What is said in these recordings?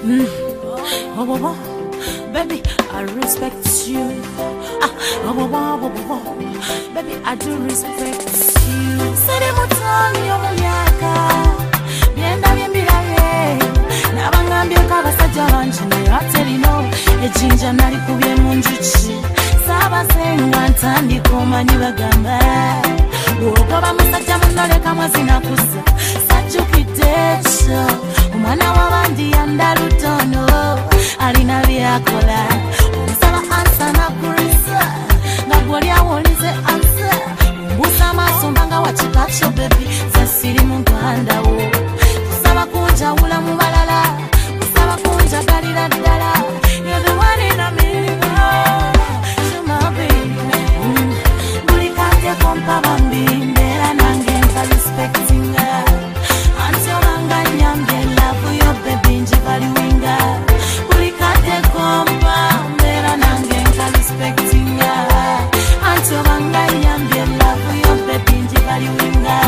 Baby, I respect you. Baby, I do respect you. Sere mutani omuyaka byenda byembiraye nabangambye kabasajja banjine aterino ejinja nali kubye mu njuki sabasenga ntandika omanyi bagamba bwogoba musajja munoleka mwazina kusa sajjukidde ekyo omwana w'abandi yandalutono alina byakola omusaba ansa nakurisa nga gw'olyawulize ansa mbuusa amaaso mbanga wakikakyo bebi sasiri mu nkandawo kusaba kunjawula mu balala kusaba kunjagalira ddala you're the one in a million buli kate kompa bambi mbeera nange nka respectinga anti obanga nyambye love yo bebi njibaliwinga buli kate kompa mbeera nange nka respectinga anti obanga nyambye love yo bebi njibaliwinga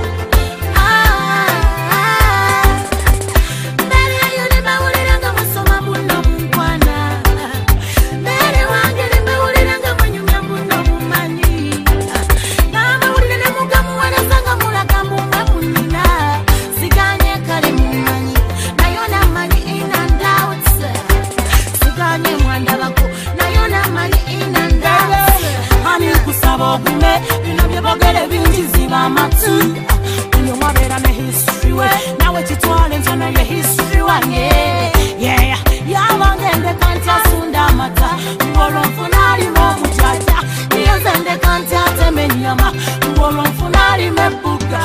now it's all in your history one yeah yabangende kanti asunda mata ngolo mfunali mo mujaja niyozende kanti atemenyama ngolo mfunali mebuga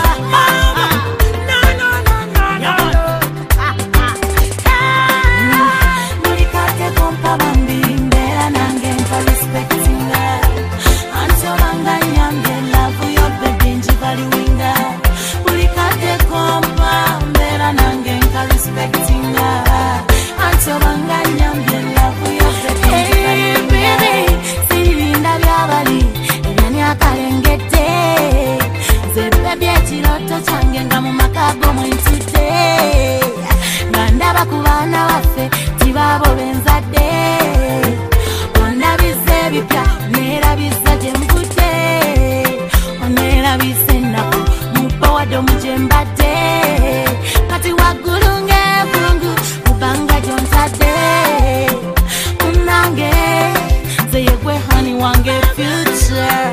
mulikate kompa bambi mbera nange nka respectinga anti obanga nyambye love yo bebi njibaliwinga mulikate kompa mbera nange nka respectinga anti obanga nyambye love yo bebi njibaliwinga sirinda byabali ebyani akalengete nze bebi ekiroto kyange nga mu maka g'omwentudde nga ndaba ku baana baffe tibabo benzadde ondabiza ebipya neerabiza gye mvudde oneerabiza ennaku mupawadde omugye mbadde kati waggulu ng'envungu mubanga gy'ontadde munange nze yegwe hani wange future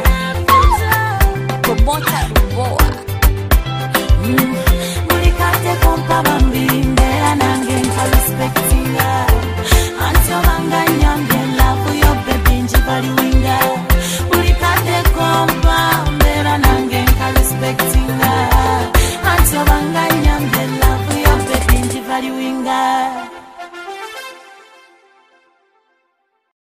mulikate kompa bambi mbeera nange nka respectinga anti obanga nyambye love yo bebi njibaliwinga mulikate kompa mbeera nange nka respectinga anti obanga nyambye love yo bebi njibaliwinga